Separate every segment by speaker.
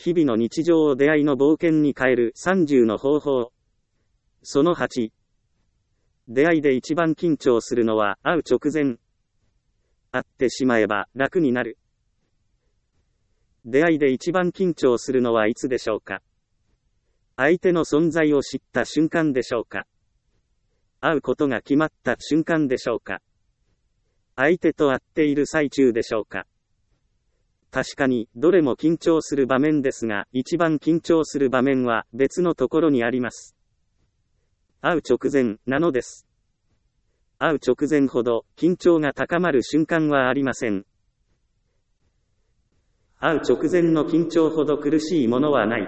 Speaker 1: 日々の日常を出会いの冒険に変える30の方法。その8。出会いで一番緊張するのは会う直前。会ってしまえば楽になる。出会いで一番緊張するのはいつでしょうか。相手の存在を知った瞬間でしょうか。会うことが決まった瞬間でしょうか。相手と会っている最中でしょうか。確かに、どれも緊張する場面ですが、一番緊張する場面は別のところにあります。会う直前なのです。会う直前ほど緊張が高まる瞬間はありません。会う直前の緊張ほど苦しいものはない。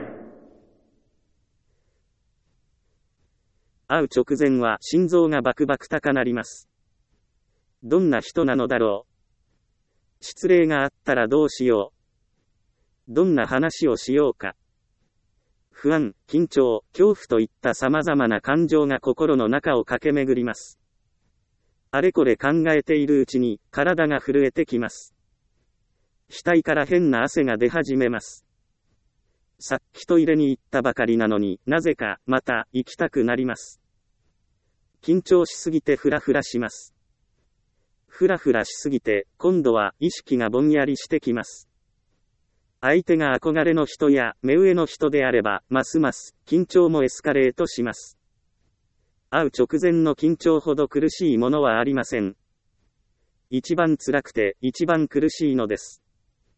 Speaker 1: 会う直前は心臓がバクバク高鳴ります。どんな人なのだろう。失礼があったらどうしよう。どんな話をしようか。不安、緊張、恐怖といった様々な感情が心の中を駆け巡ります。あれこれ考えているうちに体が震えてきます。額から変な汗が出始めます。さっきトイレに行ったばかりなのになぜかまた行きたくなります。緊張しすぎてフラフラします。フラフラしすぎて今度は意識がぼんやりしてきます。相手が憧れの人や目上の人であれば、ますます緊張もエスカレートします。会う直前の緊張ほど苦しいものはありません。一番辛くて一番苦しいのです。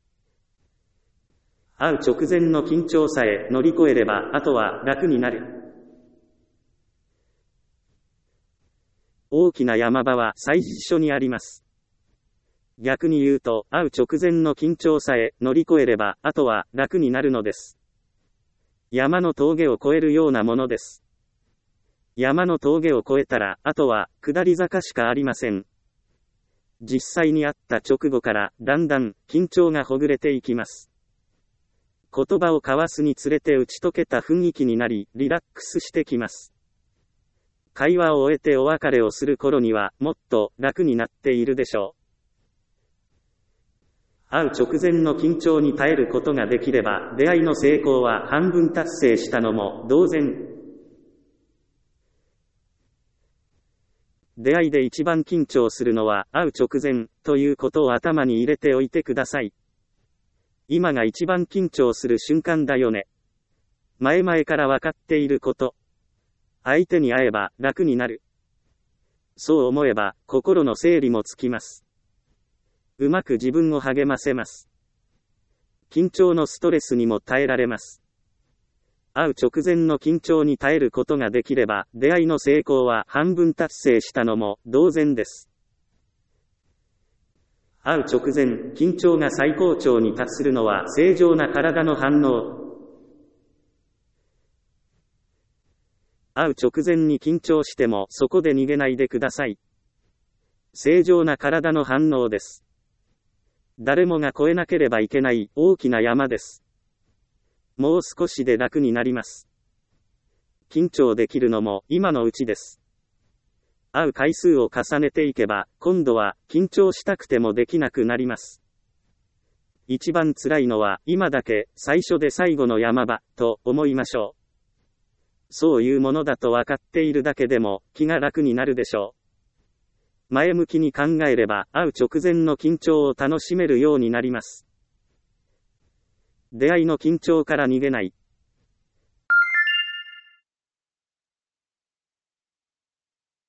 Speaker 1: 会う直前の緊張さえ乗り越えれば、あとは楽になる。大きな山場は最初にあります。逆に言うと、会う直前の緊張さえ乗り越えれば、あとは楽になるのです。山の峠を越えるようなものです。山の峠を越えたら、あとは下り坂しかありません。実際に会った直後から、だんだん緊張がほぐれていきます。言葉を交わすにつれて打ち解けた雰囲気になり、リラックスしてきます。会話を終えてお別れをする頃には、もっと楽になっているでしょう。会う直前の緊張に耐えることができれば、出会いの成功は半分達成したのも同然。出会いで一番緊張するのは会う直前ということを頭に入れておいてください。今が一番緊張する瞬間だよね。前々から分かっていること。相手に会えば楽になる。そう思えば心の整理もつきます。うまく自分を励ませます。緊張のストレスにも耐えられます。会う直前の緊張に耐えることができれば、出会いの成功は半分達成したのも同然です。会う直前、緊張が最高潮に達するのは正常な体の反応。会う直前に緊張してもそこで逃げないでください。正常な体の反応です。誰もが越えなければいけない大きな山です。もう少しで楽になります。緊張できるのも今のうちです。会う回数を重ねていけば、今度は緊張したくてもできなくなります。一番辛いのは今だけ最初で最後の山場と思いましょう。そういうものだと分かっているだけでも気が楽になるでしょう。前向きに考えれば、会う直前の緊張を楽しめるようになります。出会いの緊張から逃げない。